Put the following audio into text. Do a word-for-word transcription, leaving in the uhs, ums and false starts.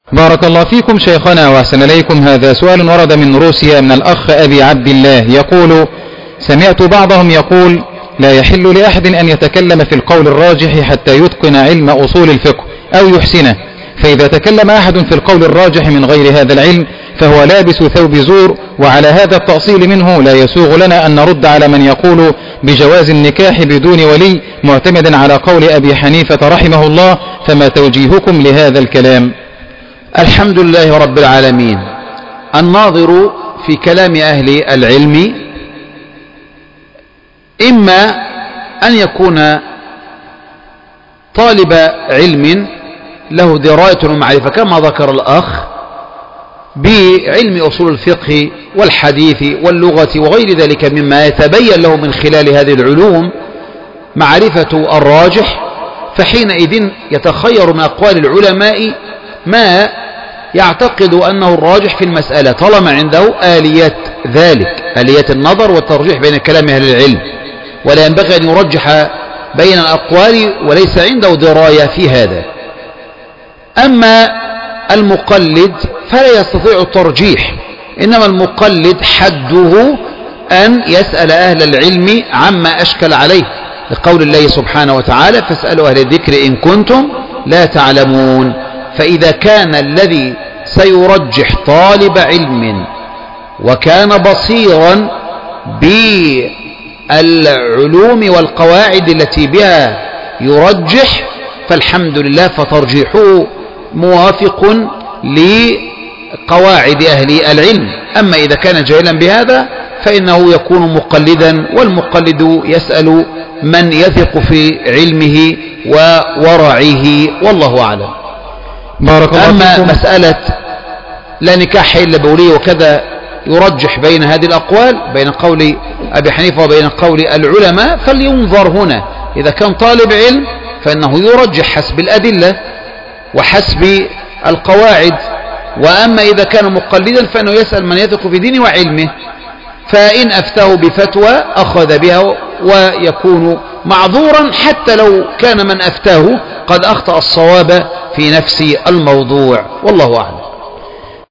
بارك الله فيكم شيخنا وأحسن إليكم. هذا سؤال ورد من روسيا من الأخ أبي عبد الله يقول: سمعت بعضهم يقول لا يحل لأحد أن يتكلم في القول الراجح حتى يتقن علم أصول الفقه أو يحسنه، فإذا تكلم أحد في القول الراجح من غير هذا العلم فهو لابس ثوب زور، وعلى هذا التأصيل منه لا يسوغ لنا أن نرد على من يقول بجواز النكاح بدون ولي معتمدا على قول أبي حنيفة رحمه الله، فما توجيهكم لهذا الكلام؟ الحمد لله رب العالمين. الناظر في كلام أهل العلم إما أن يكون طالب علم له دراية ومعرفة كما ذكر الأخ بعلم أصول الفقه والحديث واللغة وغير ذلك مما يتبين له من خلال هذه العلوم معرفة الراجح، فحينئذ يتخير من أقوال العلماء ما يعتقد أنه الراجح في المسألة طالما عنده آليات ذلك، آليات النظر والترجيح بين كلام أهل العلم، ولا ينبغي أن يرجح بين الأقوال وليس عنده دراية في هذا. أما المقلد فلا يستطيع الترجيح، إنما المقلد حده أن يسأل أهل العلم عما أشكل عليه، لقول الله سبحانه وتعالى: فاسألوا أهل الذكر إن كنتم لا تعلمون. فإذا كان الذي سيرجح طالب علم وكان بصيرا بالعلوم والقواعد التي بها يرجح فالحمد لله، فترجيحه موافق لقواعد أهل العلم. أما إذا كان جاهلا بهذا فإنه يكون مقلدا، والمقلد يسأل من يثق في علمه وورعه، والله أعلم. بارك الله أما فيكم. مسألة لا نكاح إلا بولي وكذا يرجح بين هذه الأقوال بين قول أبي حنيفة وبين قول العلماء، فلينظر هنا. إذا كان طالب علم فإنه يرجح حسب الأدلة وحسب القواعد، وأما إذا كان مقلدا فإنه يسأل من يثق في دينه وعلمه، فإن أفتاه بفتوى أخذ بها ويكون معذورا حتى لو كان من أفتاه قد أخطأ الصواب في نفس الموضوع، والله أعلم.